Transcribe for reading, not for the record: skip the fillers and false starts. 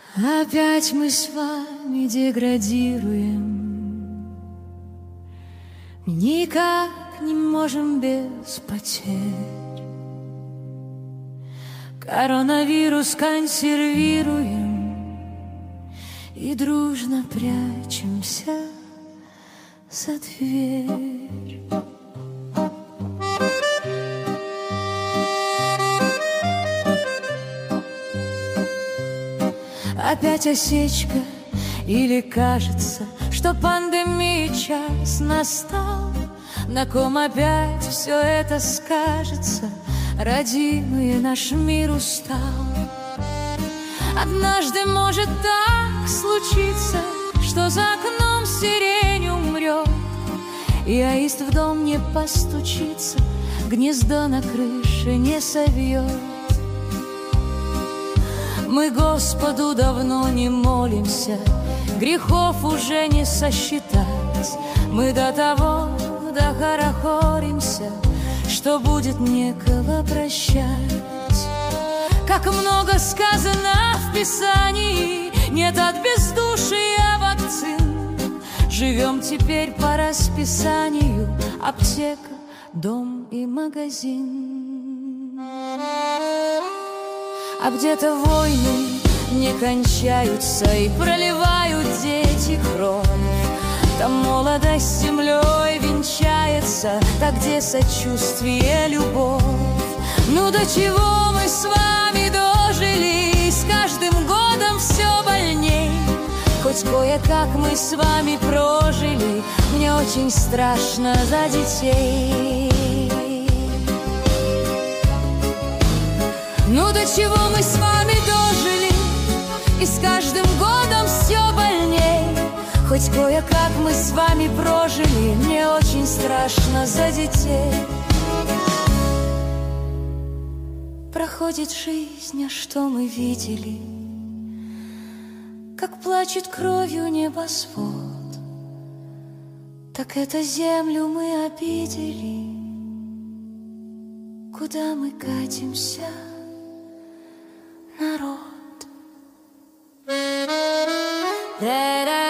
Опять мы с вами деградируем, никак не можем без потерь. Коронавирус консервируем и дружно прячемся за дверь. Опять осечка, или кажется, что пандемии час настал, на ком опять все это скажется, родимый наш мир устал. Однажды может так случиться, что за окном сирень умрет, и аист в дом не постучится, гнездо на крыше не совьет. Мы Господу давно не молимся, грехов уже не сосчитать. Мы до того дохорохоримся, что будет некого прощать. Как много сказано в Писании, нет от бездушия вакцин. Живем теперь по расписанию: аптека, дом и магазин. А где-то войны не кончаются и проливают дети кровь. Там молодость землей венчается, так где сочувствие, любовь. Ну до чего мы с вами дожили, с каждым годом все больней. Хоть кое-как мы с вами прожили, мне очень страшно за детей. Ну до чего мы с вами дожили, и с каждым годом все больней. Хоть кое-как мы с вами прожили, мне очень страшно за детей. Проходит жизнь, а что мы видели? Как плачет кровью небосвод, так это землю мы обидели. Куда мы катимся, народ?